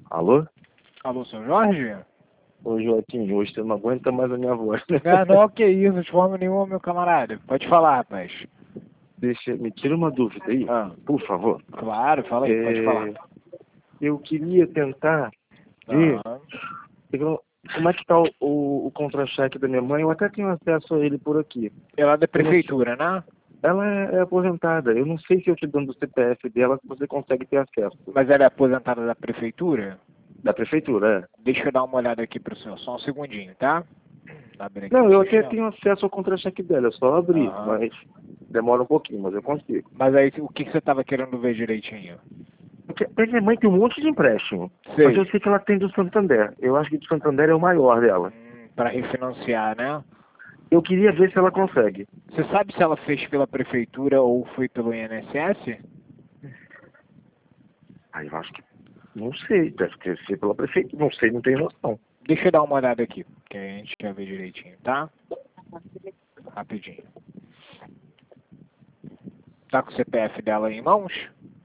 Alô? Alô, seu Jorge? Ô Joaquim, hoje você não aguenta mais a minha voz, né? Não, que isso, de forma nenhuma, meu camarada. Pode falar, rapaz. Me tira uma dúvida aí, Ah, por favor. claro, fala aí, pode falar. Eu queria tentar ver Aham. como é que tá o contra-cheque da minha mãe. Eu até tenho acesso a ele por aqui. Ela é da Eu não sei- prefeitura, né? Ela é aposentada. Eu não sei se eu te dando o CPF dela você consegue ter acesso. Mas ela é aposentada da prefeitura? Da prefeitura, é. Deixa eu dar uma olhada aqui pro senhor, só um segundinho, tá? Abrir aqui Não, o eu até sistema. tenho acesso ao contra-cheque dela. É só abrir, Aham. mas demora um pouquinho, mas eu consigo. Mas aí, o que você tava querendo ver direitinho? Porque minha mãe tem um monte de empréstimo. Mas eu Sei. sei que ela tem do Santander. Eu acho que do Santander é o maior dela. Pra refinanciar, né? Eu queria ver se ela consegue. Você sabe se ela fez pela prefeitura ou foi pelo INSS? Aí eu acho que. Não sei, deve ter sido pela prefeitura. Não sei, não tenho noção. Deixa eu dar uma olhada aqui, que a gente quer ver direitinho, tá? Rapidinho. Tá com o CPF dela aí em mãos?